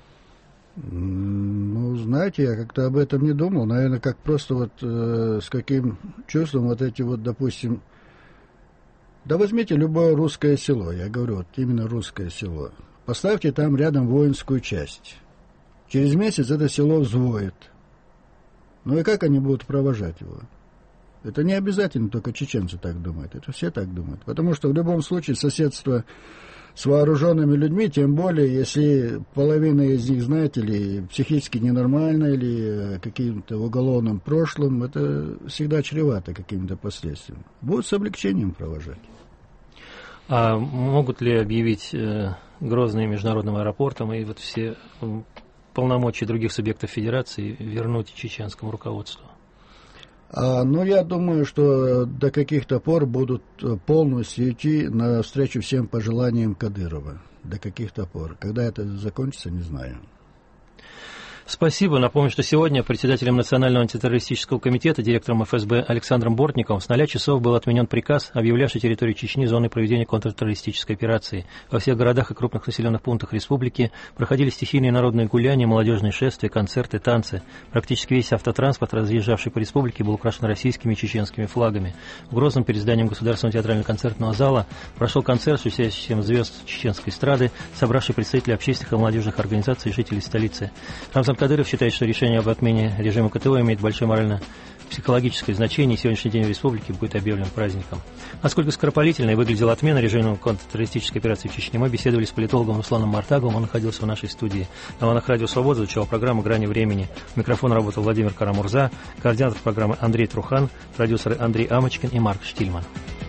C: Ну, знаете, я как-то об этом не думал. Наверное, как просто вот э, с каким чувством вот эти вот, допустим... Да возьмите любое русское село, я говорю, вот именно русское село. Поставьте там рядом воинскую часть. Через месяц это село взвоет. Ну и как они будут провожать его? Это не обязательно только чеченцы так думают, это все так думают. Потому что в любом случае соседство с вооруженными людьми, тем более, если половина из них, знаете ли, психически ненормальна или каким-то уголовным прошлым, это всегда чревато какими-то последствиями. Будут с облегчением провожать.
B: А могут ли объявить э, Грозный международным аэропортом и вот все полномочия других субъектов федерации вернуть чеченскому руководству?
C: А, ну, я думаю, что до каких-то пор будут полностью идти навстречу всем пожеланиям Кадырова. До каких-то пор. Когда это закончится, не знаю.
B: Спасибо. Напомню, что сегодня председателем Национального антитеррористического комитета, директором эф эс бэ Александром Бортниковым с ноля часов был отменен приказ, объявлявший территорию Чечни зоной проведения контртеррористической операции. Во всех городах и крупных населенных пунктах республики проходили стихийные народные гуляния, молодежные шествия, концерты, танцы. Практически весь автотранспорт, разъезжавший по республике, был украшен российскими и чеченскими флагами. В Грозном перед зданием Государственного театрально-концертного зала прошел концерт с участием звезд чеченской эстрады, собравший представителей общественных и молодежных организаций и жителей столицы. Рамзан Кадыров считает, что решение об отмене режима ка тэ о имеет большое морально-психологическое значение, и сегодняшний день в республике будет объявлен праздником. Насколько скоропалительной выглядела отмена режима контртеррористической операции в Чечне, мы беседовали с политологом Русланом Мартаговым, он находился в нашей студии. На волнах Радио Свобода звучала программа «Грани времени». У микрофона работал Владимир Карамурза, координатор программы Андрей Трухан, продюсеры Андрей Амочкин и Марк Штильман.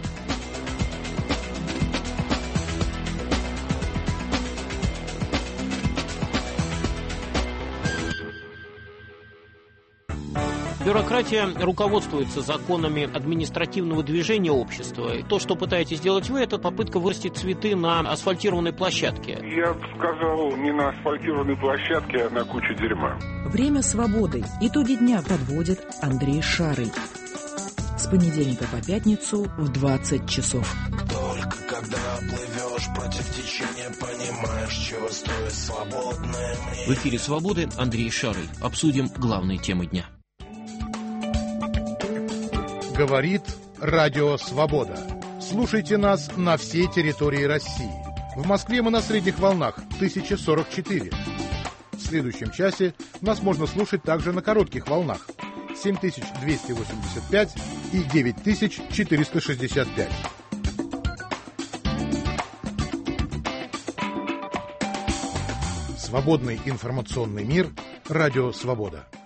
I: Бюрократия руководствуется законами административного движения общества. И то, что пытаетесь сделать вы, это попытка вырастить цветы на асфальтированной площадке.
J: Я бы сказал, не на асфальтированной площадке, а на куче дерьма.
Q: Время свободы. Итоги дня подводит Андрей Шарый. С понедельника по пятницу в двадцать часов.
W: Только когда плывешь против течения, понимаешь, чего стоит свободное мнение.
I: В эфире «Свободы» Андрей Шарый. Обсудим главные темы дня.
X: Говорит Радио Свобода. Слушайте нас на всей территории России. В Москве мы на средних волнах тысяча сорок четыре. В следующем часе нас можно слушать также на коротких волнах семь тысяч двести восемьдесят пять и девять тысяч четыреста шестьдесят пять. Свободный информационный мир. Радио Свобода.